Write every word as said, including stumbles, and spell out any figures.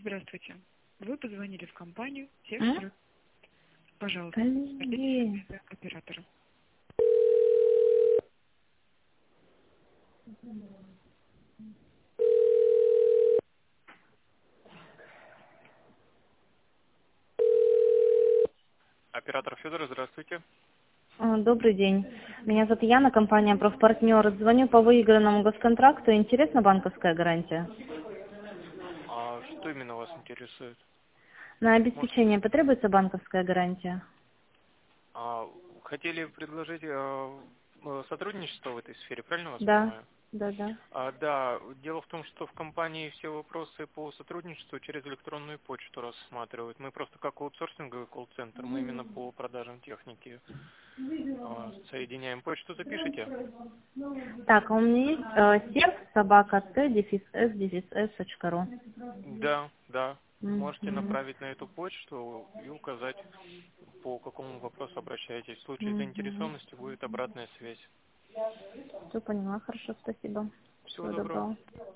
Здравствуйте. Вы позвонили в компанию А? Техстрой. Пожалуйста, Коллеги. скажите оператора. Оператор Федор, здравствуйте. А, Добрый день. Меня зовут Яна, компания «Профпартнер». Звоню по выигранному госконтракту. Интересна банковская гарантия? А что именно вас интересует? На Может, обеспечение потребуется банковская гарантия? а, хотели предложить а, э, сотрудничество в этой сфере, правильно вас Да, понимаю? да, да. А, да, дело в том, что в компании все вопросы по сотрудничеству через электронную почту рассматривают. Мы просто как аутсорсинговый колл-центр, мы именно по продажам техники а, соединяем. Почту запишите? Так, а у меня есть э, серв собака т дефис с дефис с точка ру. Да, да. Можете Мгм. направить на эту почту и указать, по какому вопросу обращаетесь. В случае Мгм. заинтересованности будет обратная связь. Все поняла, хорошо, спасибо. Всего Всего доброго. доброго.